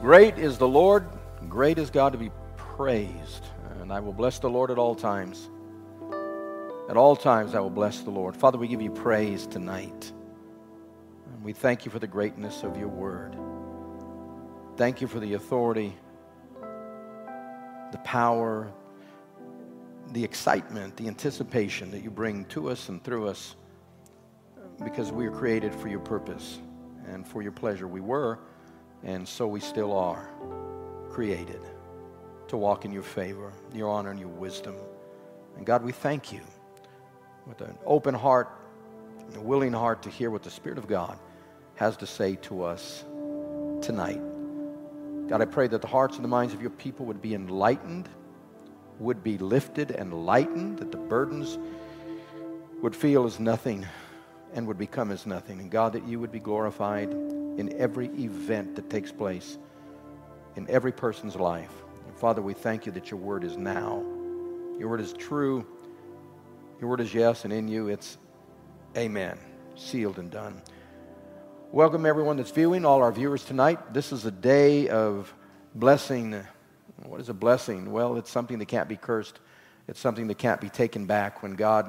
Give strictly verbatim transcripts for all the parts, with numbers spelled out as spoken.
Great is the Lord, great is God to be praised. And I will bless the Lord at all times. At all times I will bless the Lord. Father, we give you praise tonight. And we thank you for the greatness of your word. Thank you for the authority, the power, the excitement, the anticipation that you bring to us and through us, because we are created for your purpose and for your pleasure. We were, and so we still are, created to walk in your favor, your honor, and your wisdom. And God, we thank you with an open heart, a willing heart to hear what the Spirit of God has to say to us tonight. God, I pray that the hearts and the minds of your people would be enlightened, would be lifted and lightened, that the burdens would feel as nothing and would become as nothing. And God, that you would be glorified in every event that takes place in every person's life. And Father, we thank you that your word is now. Your word is true. Your word is yes, and in you it's amen, sealed and done. Welcome everyone that's viewing, all our viewers tonight. This is a day of blessing. What is a blessing? Well, it's something that can't be cursed. It's something that can't be taken back. When God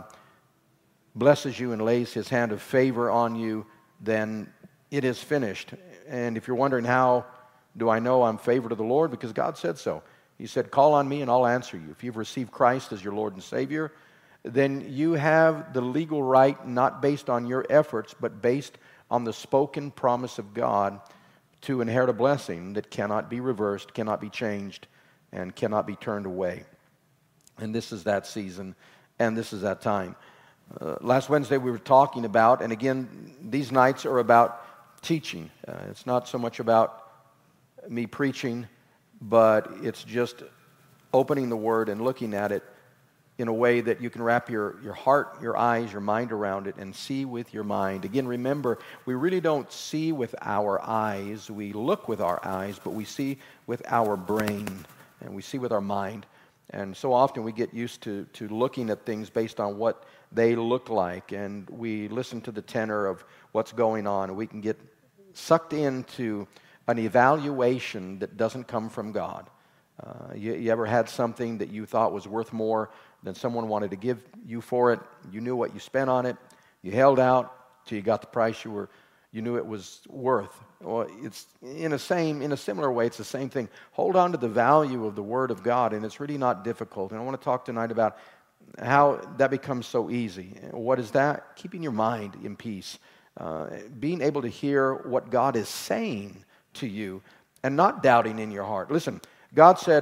blesses you and lays his hand of favor on you, then it is finished. And if you're wondering, how do I know I'm favored of the Lord? Because God said so. He said, call on me and I'll answer you. If you've received Christ as your Lord and Savior, then you have the legal right, not based on your efforts, but based on the spoken promise of God to inherit a blessing that cannot be reversed, cannot be changed, and cannot be turned away. And this is that season, and this is that time. Uh, last Wednesday we were talking about, and again, these nights are about teaching. Uh, it's not so much about me preaching, but it's just opening the Word and looking at it in a way that you can wrap your, your heart, your eyes, your mind around it and see with your mind. Again, remember, we really don't see with our eyes. We look with our eyes, but we see with our brain and we see with our mind. And so often we get used to, to looking at things based on what they look like, and we listen to the tenor of what's going on. We can get sucked into an evaluation that doesn't come from God. Uh, you, you ever had something that you thought was worth more than someone wanted to give you for it? You knew what you spent on it. You held out till you got the price you were. You knew it was worth. Well, it's in a same in a similar way. It's the same thing. Hold on to the value of the Word of God, and it's really not difficult. And I want to talk tonight about how that becomes so easy. What is that? Keeping your mind in peace, uh, being able to hear what God is saying to you, and not doubting in your heart. Listen. God said,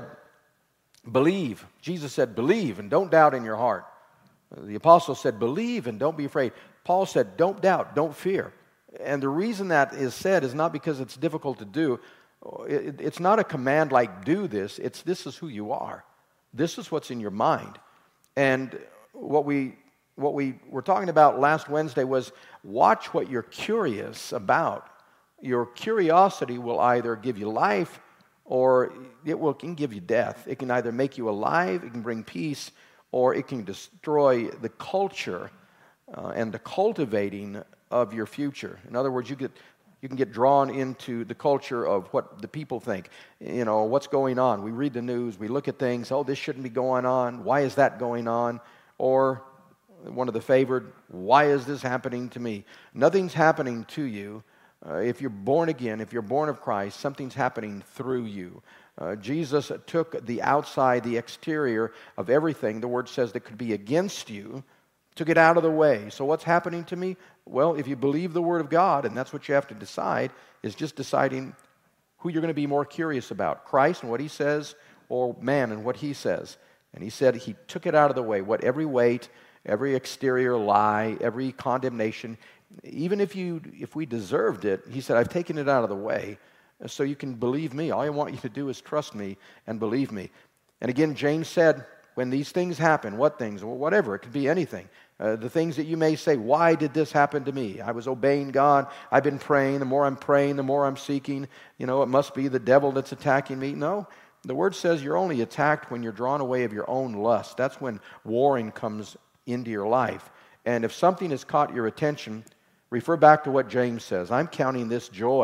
believe. Jesus said, believe and don't doubt in your heart. The apostle said, believe and don't be afraid. Paul said, don't doubt, don't fear. And the reason that is said is not because it's difficult to do. It's not a command like do this. It's this is who you are. This is what's in your mind. And what we what we were talking about last Wednesday was watch what you're curious about. Your curiosity will either give you life, or it will, can give you death. It can either make you alive, it can bring peace, or it can destroy the culture uh, and the cultivating of your future. In other words, you get you can get drawn into the culture of what the people think. You know, what's going on. We read the news, we look at things, oh, this shouldn't be going on. Why is that going on? Or one of the favored, why is this happening to me? Nothing's happening to you. Uh, if you're born again, if you're born of Christ, something's happening through you. Uh, Jesus took the outside, the exterior of everything, the Word says, that could be against you, took it out of the way. So what's happening to me? Well, if you believe the Word of God, and that's what you have to decide, is just deciding who you're going to be more curious about, Christ and what He says, or man and what He says. And He said He took it out of the way, what every weight, every exterior lie, every condemnation. Even if you, if we deserved it, He said, I've taken it out of the way so you can believe me. All I want you to do is trust me and believe me. And again, James said, when these things happen, what things? Well, whatever, it could be anything. Uh, the things that you may say, why did this happen to me? I was obeying God. I've been praying. The more I'm praying, the more I'm seeking. You know, it must be the devil that's attacking me. No, the Word says you're only attacked when you're drawn away of your own lust. That's when warring comes into your life. And if something has caught your attention, refer back to what James says. I'm counting this joy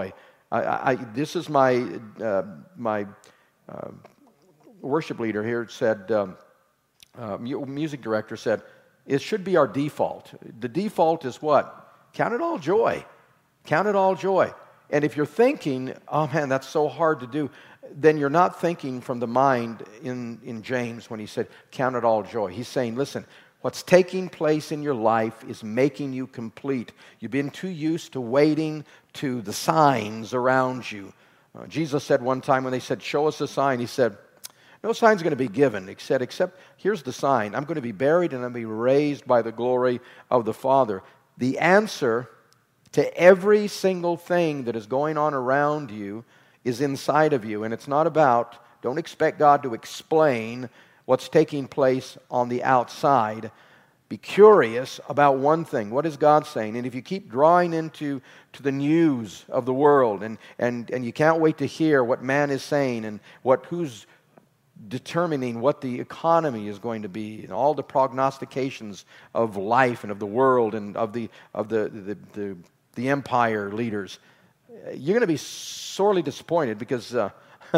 I, I, this is my, uh, my uh, worship leader here said, um, uh, music director said, it should be our default. The default is what? Count it all joy. Count it all joy. And if you're thinking, oh man, that's so hard to do, then you're not thinking from the mind in, in James when he said, count it all joy. He's saying, listen, what's taking place in your life is making you complete. You've been too used to waiting to the signs around you. Uh, Jesus said one time when they said, show us a sign, he said, no sign's going to be given. He said, except here's the sign. I'm going to be buried and I'm going to be raised by the glory of the Father. The answer to every single thing that is going on around you is inside of you. And it's not about, don't expect God to explain what's taking place on the outside. Be curious about one thing. What is God saying? And if you keep drawing into to the news of the world and, and, and you can't wait to hear what man is saying and what who's determining what the economy is going to be and all the prognostications of life and of the world and of the of the the, the, the empire leaders, you're going to be sorely disappointed because uh,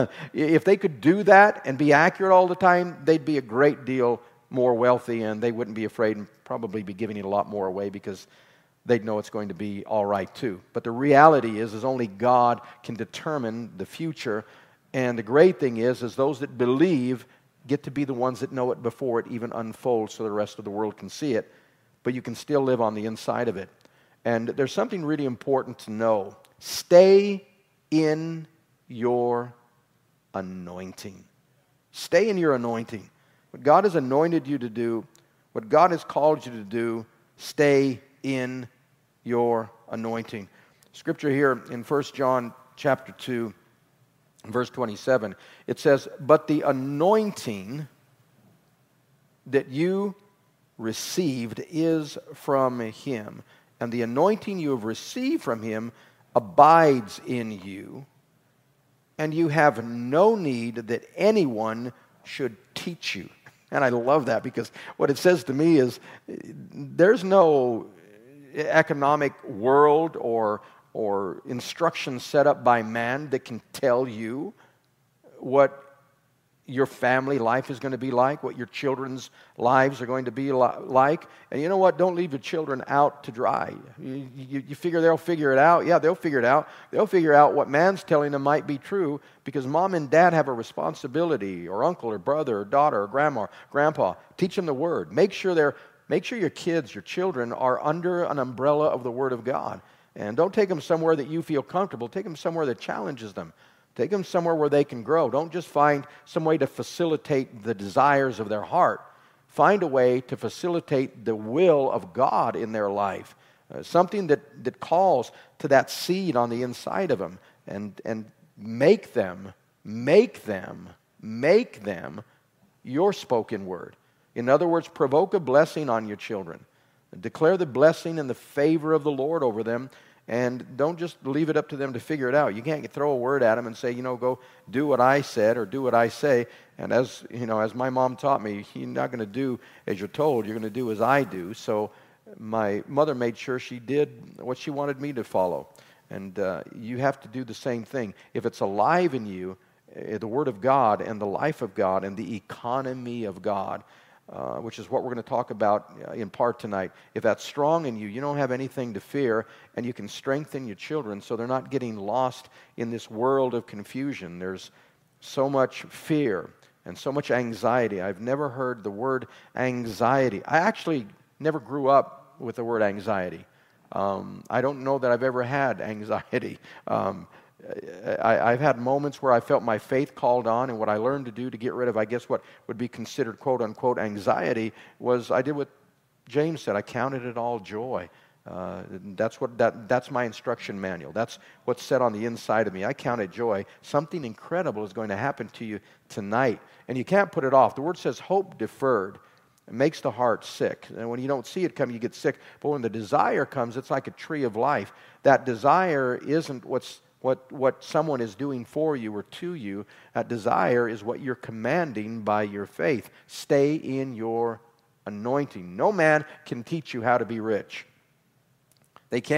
if they could do that and be accurate all the time, they'd be a great deal more wealthy and they wouldn't be afraid and probably be giving it a lot more away because they'd know it's going to be all right too. But the reality is, is only God can determine the future. And the great thing is, is those that believe get to be the ones that know it before it even unfolds so the rest of the world can see it. But you can still live on the inside of it. And there's something really important to know. Stay in your anointing. Stay in your anointing. What God has anointed you to do, what God has called you to do, stay in your anointing. Scripture here in First John chapter two, verse twenty-seven, it says, but the anointing that you received is from Him, and the anointing you have received from Him abides in you, and you have no need that anyone should teach you. And I love that because what it says to me is there's no economic world or or instruction set up by man that can tell you what your family life is going to be like, what your children's lives are going to be li- like. And you know what? Don't leave your children out to dry. You, you, you figure they'll figure it out. Yeah, they'll figure it out. They'll figure out what man's telling them might be true because mom and dad have a responsibility, or uncle or brother or daughter or grandma, grandpa. Teach them the Word. Make sure they're, make sure your kids, your children are under an umbrella of the Word of God. And don't take them somewhere that you feel comfortable. Take them somewhere that challenges them. Take them somewhere where they can grow. Don't just find some way to facilitate the desires of their heart. Find a way to facilitate the will of God in their life. Uh, something that, that calls to that seed on the inside of them. And, and make them, make them, make them your spoken word. In other words, provoke a blessing on your children. Declare the blessing and the favor of the Lord over them. And don't just leave it up to them to figure it out. You can't throw a word at them and say, you know, go do what I said or do what I say. And as, you know, as my mom taught me, you're not going to do as you're told. You're going to do as I do. So my mother made sure she did what she wanted me to follow. And uh, you have to do the same thing. If it's alive in you, uh, the Word of God and the life of God and the economy of God, Uh, which is what we're going to talk about uh, in part tonight. If that's strong in you, you don't have anything to fear, and you can strengthen your children so they're not getting lost in this world of confusion. There's so much fear and so much anxiety. I've never heard the word anxiety. I actually never grew up with the word anxiety. Um, I don't know that I've ever had anxiety. Um, I, I've had moments where I felt my faith called on, and what I learned to do to get rid of, I guess, what would be considered quote-unquote anxiety was I did what James said. I counted it all joy. Uh, that's what that that's my instruction manual. That's what's said on the inside of me. I count it joy. Something incredible is going to happen to you tonight, and you can't put it off. The Word says hope deferred it makes the heart sick. And when you don't see it come, you get sick. But when the desire comes, it's like a tree of life. That desire isn't what's What, what someone is doing for you or to you. That desire is what you're commanding by your faith. Stay in your anointing. No man can teach you how to be rich. They can't.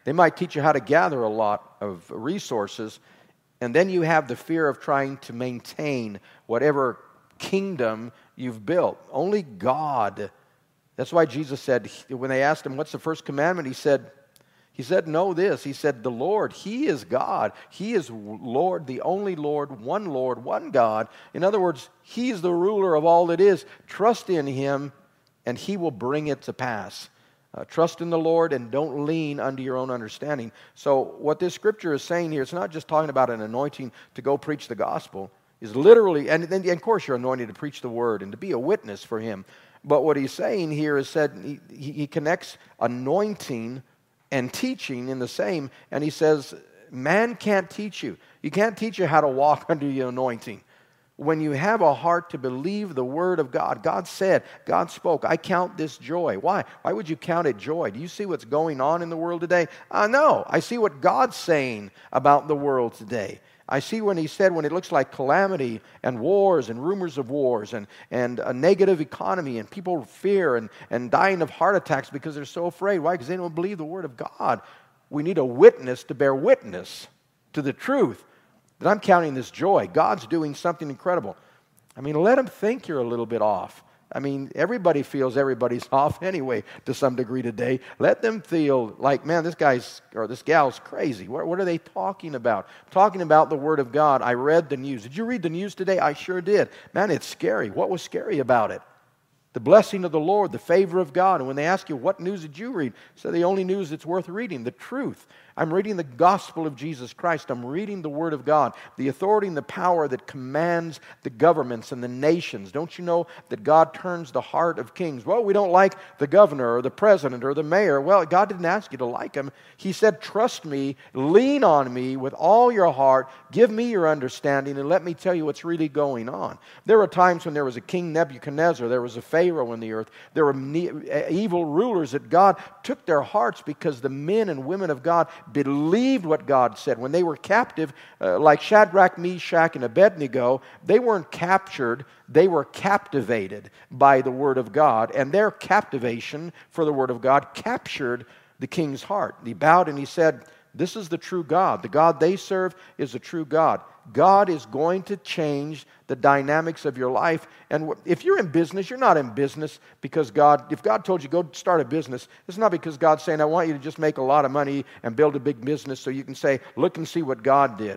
They might teach you how to gather a lot of resources, and then you have the fear of trying to maintain whatever kingdom you've built. Only God. That's why Jesus said, when they asked him, what's the first commandment? He said, He said, know this. He said, the Lord, He is God. He is Lord, the only Lord, one Lord, one God. In other words, He's the ruler of all that is. Trust in Him, and He will bring it to pass. Uh, trust in the Lord and don't lean unto your own understanding. So what this scripture is saying here, it's not just talking about an anointing to go preach the gospel. It's literally, and then of course you're anointed to preach the word and to be a witness for Him. But what he's saying here is said, he, he connects anointing and teaching in the same, and he says, man can't teach you. You can't teach you how to walk under the anointing. When you have a heart to believe the word of God, God said, God spoke, I count this joy. Why? Why would you count it joy? Do you see what's going on in the world today? Uh, no, I see what God's saying about the world today. I see when He said, when it looks like calamity and wars and rumors of wars and, and a negative economy and people fear and, and dying of heart attacks because they're so afraid. Why? Because they don't believe the word of God. We need a witness to bear witness to the truth. That I'm counting this joy. God's doing something incredible. I mean, let them think you're a little bit off. I mean, everybody feels everybody's off anyway to some degree today. Let them feel like, man, this guy's or this gal's crazy. What, what are they talking about? Talking about the Word of God. I read the news. Did you read the news today? I sure did. Man, it's scary. What was scary about it? The blessing of the Lord, the favor of God. And when they ask you, what news did you read? So the only news that's worth reading, the truth. I'm reading the gospel of Jesus Christ. I'm reading the Word of God, the authority and the power that commands the governments and the nations. Don't you know that God turns the heart of kings? Well, we don't like the governor or the president or the mayor. Well, God didn't ask you to like him. He said, trust me, lean on me with all your heart, give me your understanding, and let me tell you what's really going on. There were times when there was a King Nebuchadnezzar, there was a Pharaoh in the earth, there were evil rulers that God took their hearts because the men and women of God believed what God said. When they were captive, uh, like Shadrach, Meshach, and Abednego, they weren't captured, they were captivated by the Word of God, and their captivation for the Word of God captured the king's heart. He bowed and he said, this is the true God. The God they serve is the true God. God is going to change the dynamics of your life. And if you're in business, you're not in business because God, if God told you go start a business, it's not because God's saying, I want you to just make a lot of money and build a big business so you can say, look and see what God did.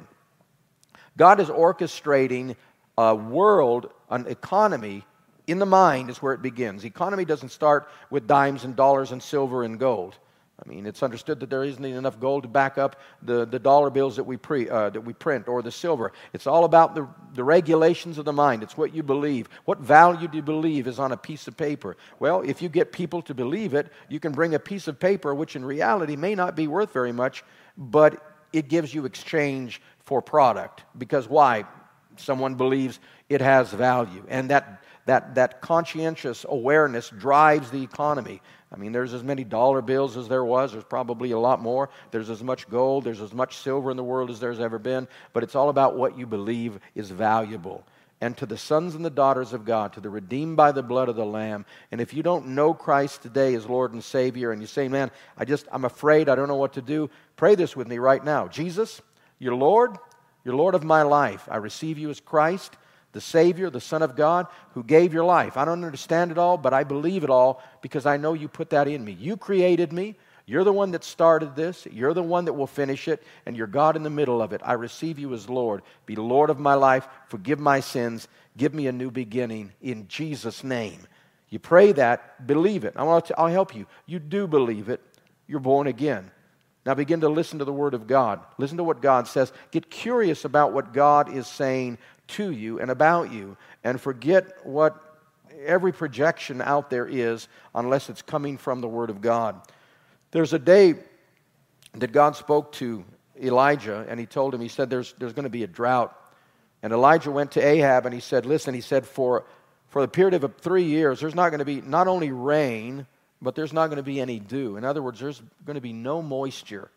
God is orchestrating a world, an economy. In the mind is where it begins. The economy doesn't start with dimes and dollars and silver and gold. I mean, it's understood that there isn't enough gold to back up the, the dollar bills that we pre, uh, that we print or the silver. It's all about the, the regulations of the mind. It's what you believe. What value do you believe is on a piece of paper? Well, if you get people to believe it, you can bring a piece of paper which in reality may not be worth very much, but it gives you exchange for product. Because why? Someone believes it has value. And that That, that conscientious awareness drives the economy. I mean, there's as many dollar bills as there was. There's probably a lot more. There's as much gold. There's as much silver in the world as there's ever been. But it's all about what you believe is valuable. And to the sons and the daughters of God, to the redeemed by the blood of the Lamb. And if you don't know Christ today as Lord and Savior, and you say, man, I just, I'm afraid, I don't know what to do, pray this with me right now. Jesus, you're Lord, you're Lord of my life. I receive you as Christ, the Savior, the Son of God, who gave your life. I don't understand it all, but I believe it all because I know you put that in me. You created me. You're the one that started this. You're the one that will finish it, and you're God in the middle of it. I receive you as Lord. Be Lord of my life. Forgive my sins. Give me a new beginning in Jesus' name. You pray that, believe it. I want to, I'll help you. You do believe it. You're born again. Now begin to listen to the Word of God. Listen to what God says. Get curious about what God is saying to you and about you, and forget what every projection out there is unless it's coming from the Word of God. There's a day that God spoke to Elijah, and he told him, he said, there's, there's going to be a drought. And Elijah went to Ahab, and he said, listen, he said, for, for the period of three years, there's not going to be not only rain, but there's not going to be any dew. In other words, there's going to be no moisture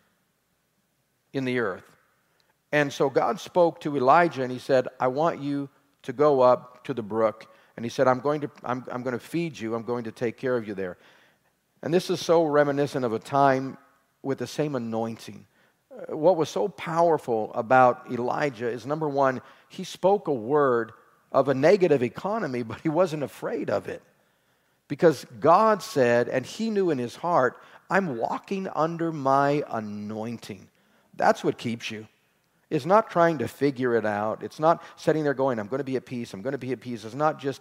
in the earth. And so God spoke to Elijah, and he said, I want you to go up to the brook. And he said, I'm going to, I'm, I'm going to feed you. I'm going to take care of you there. And this is so reminiscent of a time with the same anointing. Uh, What was so powerful about Elijah is, number one, he spoke a word of a negative economy, but he wasn't afraid of it. Because God said, and he knew in his heart, I'm walking under my anointing. That's what keeps you. It's not trying to figure it out. It's not sitting there going, I'm going to be at peace, I'm going to be at peace. It's not just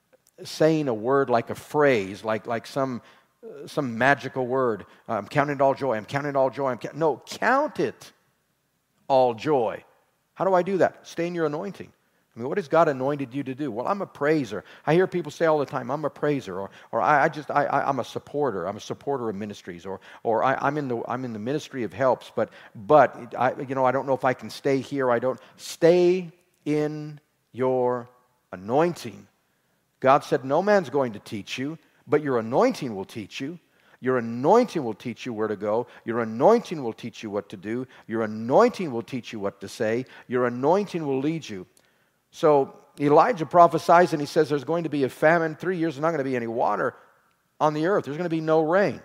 saying a word like a phrase, like, like some, uh, some magical word. I'm counting it all joy, I'm counting it all joy. I'm ca-. No, count it all joy. How do I do that? Stay in your anointing. I mean, what has God anointed you to do? Well, I'm a praiser. I hear people say all the time, I'm a praiser, or or I, I just I, I I'm a supporter. I'm a supporter of ministries, or or I, I'm in the I'm in the ministry of helps, but but I you know I don't know if I can stay here. I don't stay in your anointing. God said, no man's going to teach you, but your anointing will teach you. Your anointing will teach you where to go. Your anointing will teach you what to do. Your anointing will teach you what to say. Your anointing will lead you. So Elijah prophesies and he says there's going to be a famine. Three years there's not going to be any water on the earth. There's going to be no rain.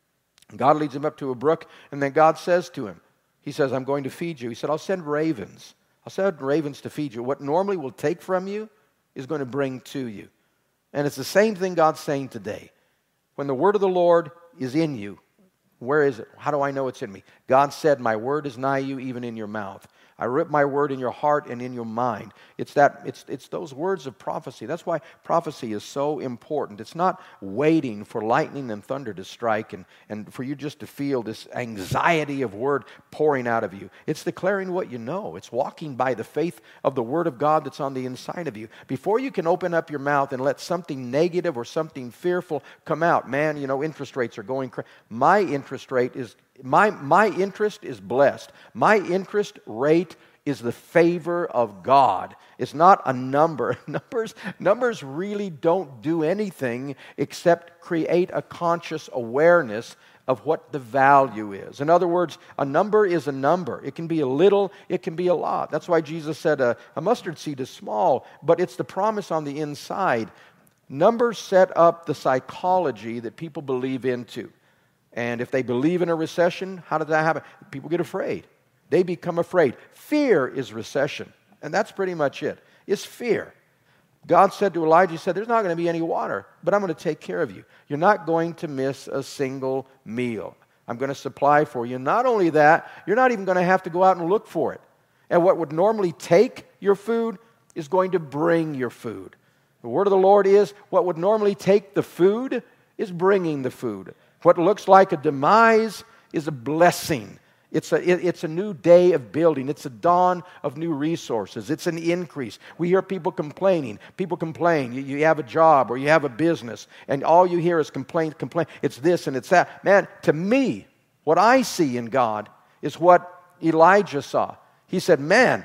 God leads him up to a brook, and then God says to him, he says, I'm going to feed you. He said, I'll send ravens. I'll send ravens to feed you. What normally will take from you is going to bring to you. And it's the same thing God's saying today. When the word of the Lord is in you, where is it? How do I know it's in me? God said, my word is nigh you, even in your mouth. I writ my word in your heart and in your mind. It's that. It's it's those words of prophecy. That's why prophecy is so important. It's not waiting for lightning and thunder to strike and, and for you just to feel this anxiety of word pouring out of you. It's declaring what you know. It's walking by the faith of the word of God that's on the inside of you. Before you can open up your mouth and let something negative or something fearful come out, man, you know, interest rates are going crazy. My interest rate is My, my interest is blessed. My interest rate is the favor of God. It's not a number. Numbers, numbers really don't do anything except create a conscious awareness of what the value is. In other words, a number is a number. It can be a little, it can be a lot. That's why Jesus said a, a mustard seed is small, but it's the promise on the inside. Numbers set up the psychology that people believe into. And if they believe in a recession, how does that happen? People get afraid. They become afraid. Fear is recession. And that's pretty much it. It's fear. God said to Elijah, he said, there's not going to be any water, but I'm going to take care of you. You're not going to miss a single meal. I'm going to supply for you. Not only that, you're not even going to have to go out and look for it. And what would normally take your food is going to bring your food. The word of the Lord is, what would normally take the food is bringing the food. What looks like a demise is a blessing. It's a, it, it's a new day of building. It's a dawn of new resources. It's an increase. We hear people complaining. People complain. You, you have a job or you have a business, and all you hear is complaint, complaint. It's this and it's that. Man, to me, what I see in God is what Elijah saw. He said, man,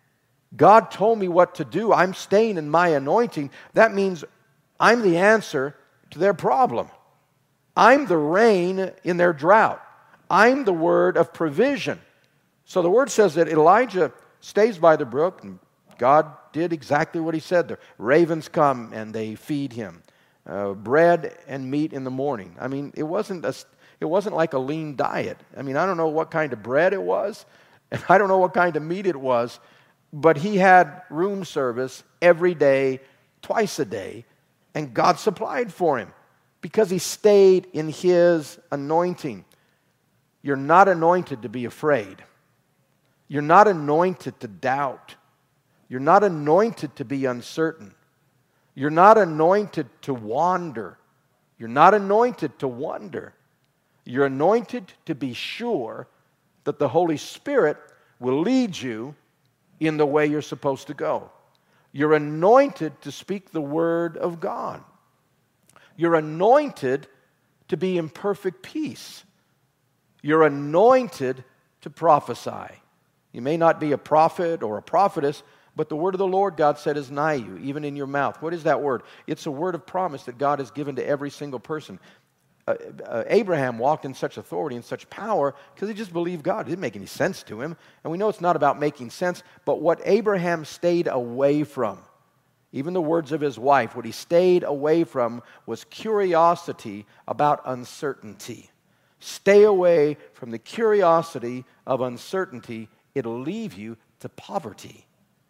God told me what to do. I'm staying in my anointing. That means I'm the answer to their problem. I'm the rain in their drought. I'm the word of provision. So the word says that Elijah stays by the brook, and God did exactly what he said. The ravens come and they feed him. Uh, bread and meat in the morning. I mean, it wasn't a, it wasn't like a lean diet. I mean, I don't know what kind of bread it was, and I don't know what kind of meat it was, but he had room service every day, twice a day, and God supplied for him. Because he stayed in his anointing. You're not anointed to be afraid. You're not anointed to doubt. You're not anointed to be uncertain. You're not anointed to wander. You're not anointed to wonder. You're anointed to be sure that the Holy Spirit will lead you in the way you're supposed to go. You're anointed to speak the word of God. You're anointed to be in perfect peace. You're anointed to prophesy. You may not be a prophet or a prophetess, but the word of the Lord, God said, is nigh you, even in your mouth. What is that word? It's a word of promise that God has given to every single person. Uh, uh, Abraham walked in such authority and such power because he just believed God. It didn't make any sense to him. And we know it's not about making sense, but what Abraham stayed away from, even the words of his wife, what he stayed away from was curiosity about uncertainty. Stay away from the curiosity of uncertainty. It'll leave you to poverty.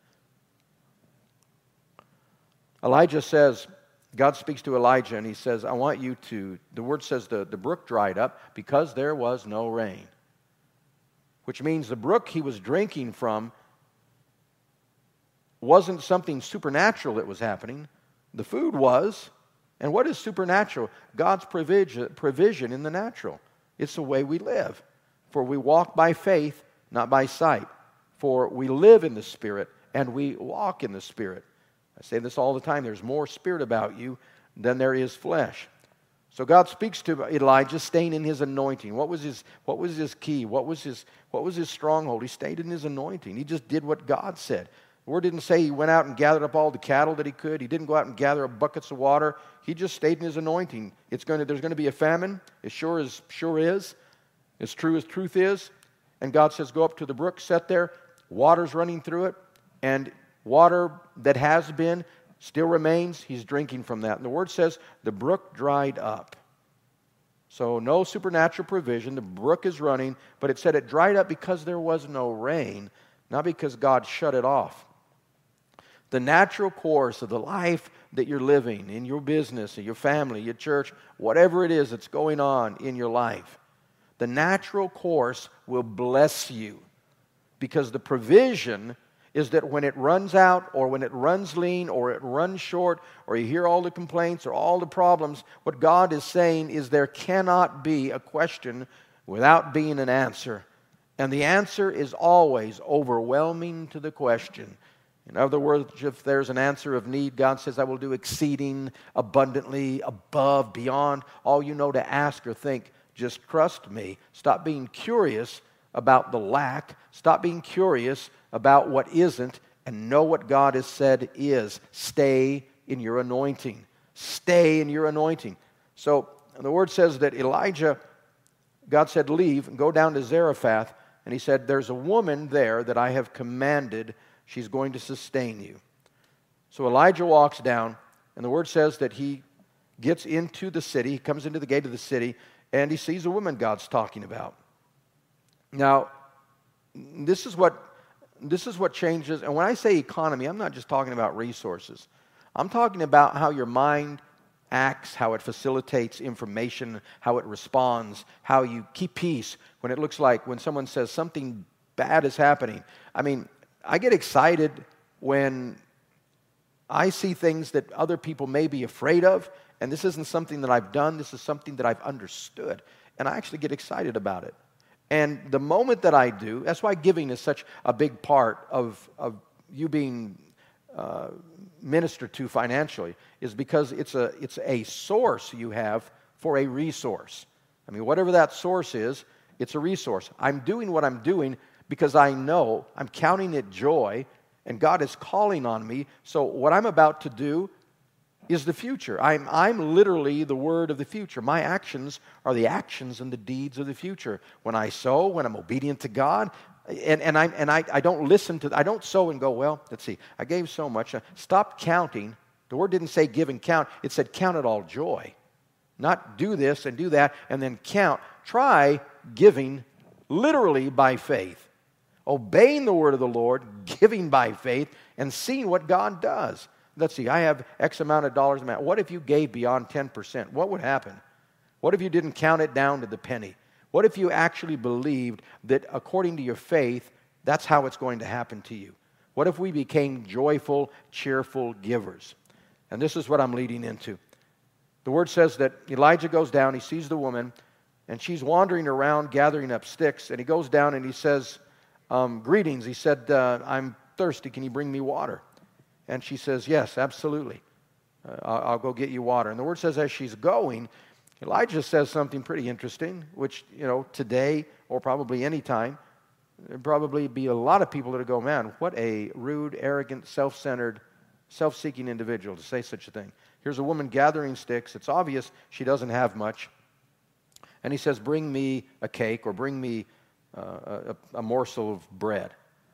Elijah says, God speaks to Elijah and he says, I want you to, the word says the, the brook dried up because there was no rain. Which means the brook he was drinking from wasn't something supernatural that was happening. The food was. And what is supernatural? God's provision, provision in the natural. It's the way we live. For we walk by faith, not by sight. For we live in the Spirit and we walk in the Spirit. I say this all the time. There's more Spirit about you than there is flesh. So God speaks to Elijah, staying in his anointing. What was his, what was his key? What was his, what was his stronghold? He stayed in his anointing. He just did what God said. The word didn't say he went out and gathered up all the cattle that he could. He didn't go out and gather up buckets of water. He just stayed in his anointing. It's going to, there's going to be a famine, as sure as sure is, as true as truth is. And God says, go up to the brook, sit there, water's running through it, and water that has been still remains. He's drinking from that. And the word says the brook dried up. So no supernatural provision. The brook is running, but it said it dried up because there was no rain, not because God shut it off. The natural course of the life that you're living in your business, in your family, your church, whatever it is that's going on in your life, the natural course will bless you because the provision is that when it runs out or when it runs lean or it runs short or you hear all the complaints or all the problems, what God is saying is there cannot be a question without being an answer. And the answer is always overwhelming to the question. In other words, if there's an answer of need, God says, I will do exceeding abundantly, above, beyond all you know to ask or think. Just trust me. Stop being curious about the lack. Stop being curious about what isn't, and know what God has said is. Stay in your anointing. Stay in your anointing. So the word says that Elijah, God said, leave and go down to Zarephath. And he said, there's a woman there that I have commanded. She's going to sustain you. So Elijah walks down, and the word says that he gets into the city. He comes into the gate of the city, and he sees a woman God's talking about. Now, this is what this is what changes. And when I say economy, I'm not just talking about resources. I'm talking about how your mind acts, how it facilitates information, how it responds, how you keep peace when it looks like when someone says something bad is happening. I mean, I get excited when I see things that other people may be afraid of, and this isn't something that I've done, this is something that I've understood, and I actually get excited about it. And the moment that I do, that's why giving is such a big part of, of you being uh, ministered to financially, is because it's a, it's a source you have for a resource. I mean, whatever that source is, it's a resource. I'm doing what I'm doing because I know, I'm counting it joy, and God is calling on me. So what I'm about to do is the future. I'm, I'm literally the word of the future. My actions are the actions and the deeds of the future. When I sow, when I'm obedient to God, and, and, I, and I, I don't listen to, I don't sow and go, well, let's see, I gave so much. Stop counting. The word didn't say give and count. It said count it all joy. Not do this and do that and then count. Try giving literally by faith. Obeying the word of the Lord, giving by faith, and seeing what God does. Let's see, I have X amount of dollars. What if you gave beyond ten percent? What would happen? What if you didn't count it down to the penny? What if you actually believed that according to your faith, that's how it's going to happen to you? What if we became joyful, cheerful givers? And this is what I'm leading into. The word says that Elijah goes down, he sees the woman, and she's wandering around gathering up sticks, and he goes down and he says, um, greetings. He said, uh, I'm thirsty, can you bring me water? And she says, yes, absolutely. Uh, I'll, I'll go get you water. And the word says as she's going, Elijah says something pretty interesting, which, you know, today or probably any time, there'd probably be a lot of people that would go, man, what a rude, arrogant, self-centered, self-seeking individual to say such a thing. Here's a woman gathering sticks. It's obvious she doesn't have much. And he says, bring me a cake or bring me uh, a, a morsel of bread.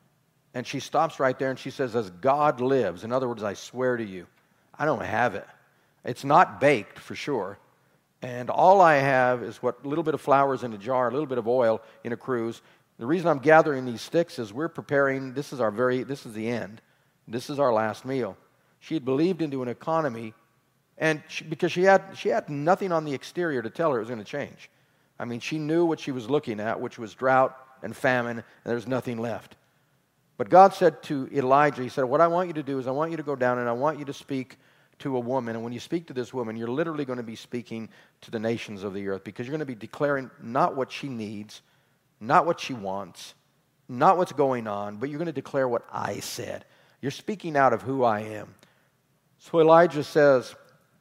And she stops right there and she says, as God lives, in other words, I swear to you, I don't have it. It's not baked for sure. And all I have is what little bit of flowers in a jar, a little bit of oil in a cruse. The reason I'm gathering these sticks is we're preparing, this is our very, this is the end. This is our last meal. She had believed into an economy, and she, because she had, she had nothing on the exterior to tell her it was going to change. I mean, she knew what she was looking at, which was drought and famine, and there's nothing left. But God said to Elijah, he said, what I want you to do is I want you to go down and I want you to speak to a woman. And when you speak to this woman, you're literally going to be speaking to the nations of the earth, because you're going to be declaring not what she needs, not what she wants, not what's going on, but you're going to declare what I said. You're speaking out of who I am. So Elijah says,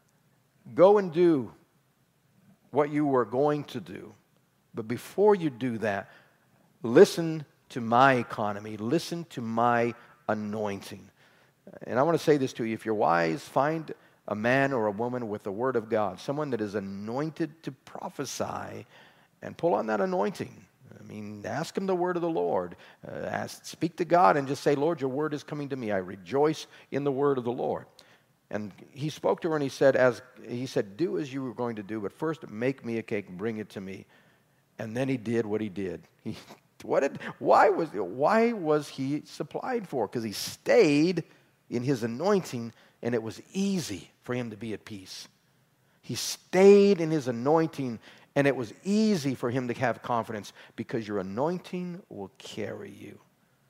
go and do what you were going to do. But before you do that, listen to my economy. Listen to my anointing. And I want to say this to you. If you're wise, find a man or a woman with the Word of God, someone that is anointed to prophesy, and pull on that anointing. I mean, ask him the word of the Lord. Uh, ask, speak to God and just say, Lord, your word is coming to me. I rejoice in the word of the Lord. And he spoke to her and he said, as he said, do as you were going to do, but first make me a cake and bring it to me. And then he did what he did. He, what did, why was, why was he supplied for? Because he stayed in his anointing, and it was easy for him to be at peace. He stayed in his anointing, and it was easy for him to have confidence, because your anointing will carry you.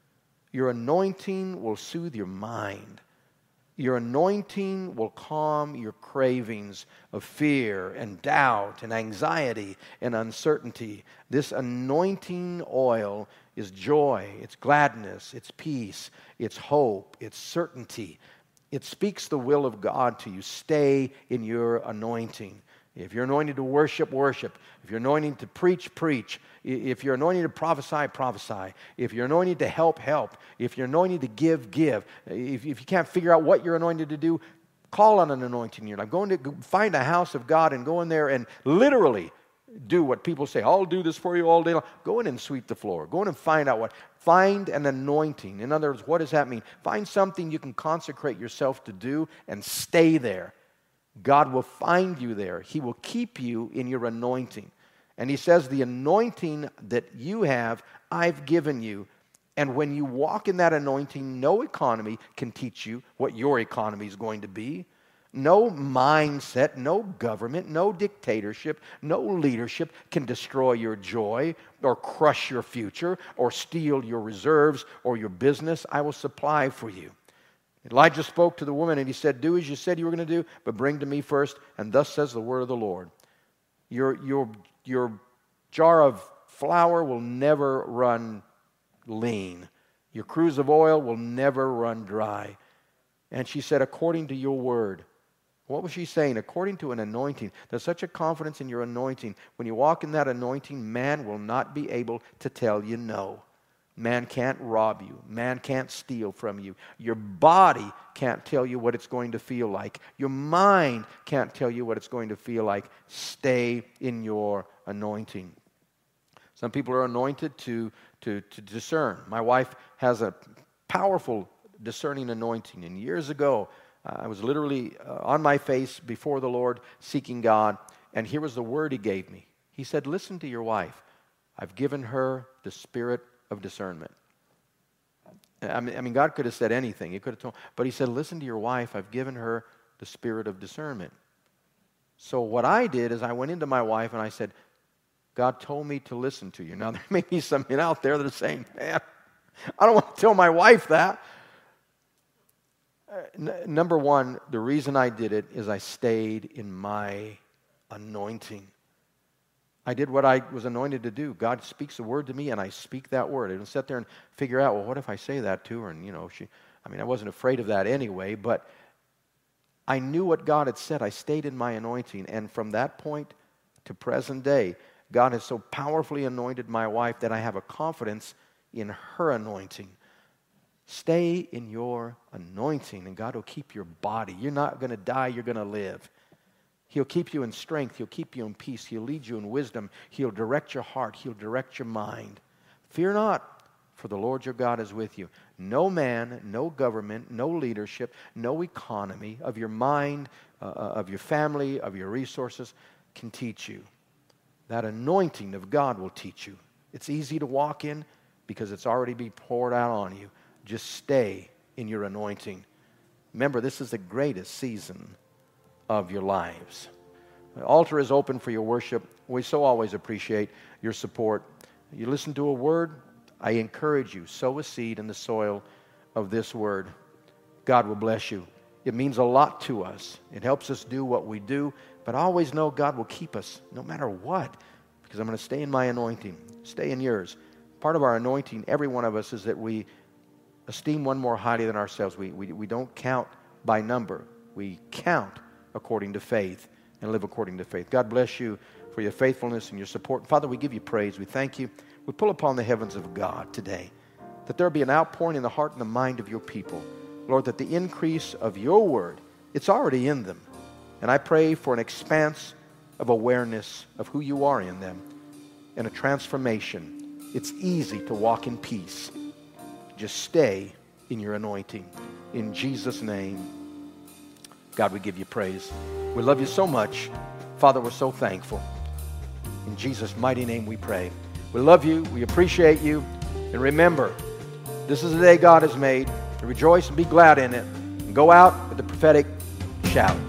Your anointing will soothe your mind. Your anointing will calm your cravings of fear and doubt and anxiety and uncertainty. This anointing oil is joy, it's gladness, it's peace, it's hope, it's certainty. It speaks the will of God to you. Stay in your anointing. If you're anointed to worship, worship. If you're anointed to preach, preach. If you're anointed to prophesy, prophesy. If you're anointed to help, help. If you're anointed to give, give. If, if you can't figure out what you're anointed to do, call on an anointing in your life. Go in to find a house of God and go in there and literally do what people say, I'll do this for you all day long. Go in and sweep the floor. Go in and find out what. Find an anointing. In other words, what does that mean? Find something you can consecrate yourself to do and stay there. God will find you there. He will keep you in your anointing. And he says, the anointing that you have, I've given you. And when you walk in that anointing, no economy can teach you what your economy is going to be. No mindset, no government, no dictatorship, no leadership can destroy your joy or crush your future or steal your reserves or your business. I will supply for you. Elijah spoke to the woman and he said, do as you said you were going to do, but bring to me first, and thus says the word of the Lord. Your, your, your jar of flour will never run lean. Your cruse of oil will never run dry. And she said, according to your word. What was she saying? According to an anointing. There's such a confidence in your anointing. When you walk in that anointing, man will not be able to tell you no. Man can't rob you. Man can't steal from you. Your body can't tell you what it's going to feel like. Your mind can't tell you what it's going to feel like. Stay in your anointing. Some people are anointed to, to, to discern. My wife has a powerful discerning anointing. And years ago, uh, I was literally uh, on my face before the Lord seeking God. And here was the word he gave me. He said, listen to your wife. I've given her the spirit of discernment. I mean, I mean, God could have said anything. He could have told, but he said, listen to your wife. I've given her the spirit of discernment. So what I did is I went into my wife and I said, God told me to listen to you. Now, there may be something out there that is saying, man, I don't want to tell my wife that. Uh, n- number one, the reason I did it is I stayed in my anointing. I did what I was anointed to do. God speaks a word to me, and I speak that word. I didn't sit there and figure out, well, what if I say that to her? And, you know, she, I mean, I wasn't afraid of that anyway, but I knew what God had said. I stayed in my anointing, and from that point to present day, God has so powerfully anointed my wife that I have a confidence in her anointing. Stay in your anointing, and God will keep your body. You're not going to die, you're going to live. He'll keep you in strength. He'll keep you in peace. He'll lead you in wisdom. He'll direct your heart. He'll direct your mind. Fear not, for the Lord your God is with you. No man, no government, no leadership, no economy of your mind, uh, of your family, of your resources can teach you. That anointing of God will teach you. It's easy to walk in because it's already been poured out on you. Just stay in your anointing. Remember, this is the greatest season of your lives. The altar is open for your worship. We so always appreciate your support. You listen to a word, I encourage you, sow a seed in the soil of this word. God will bless you. It means a lot to us. It helps us do what we do, but I always know God will keep us no matter what, because I'm going to stay in my anointing, stay in yours. Part of our anointing, every one of us, is that we esteem one more highly than ourselves. We, we, we don't count by number. We count according to faith and live according to faith. God bless you for your faithfulness and your support. Father, we give you praise. We thank you. We pull upon the heavens of God today, that there be an outpouring in the heart and the mind of your people. Lord, that the increase of your word, it's already in them. And I pray for an expanse of awareness of who you are in them and a transformation. It's easy to walk in peace. Just stay in your anointing. In Jesus' name, God, we give you praise. We love you so much. Father, we're so thankful. In Jesus' mighty name we pray. We love you. We appreciate you. And remember, this is the day God has made. Rejoice and be glad in it. And go out with the prophetic shout.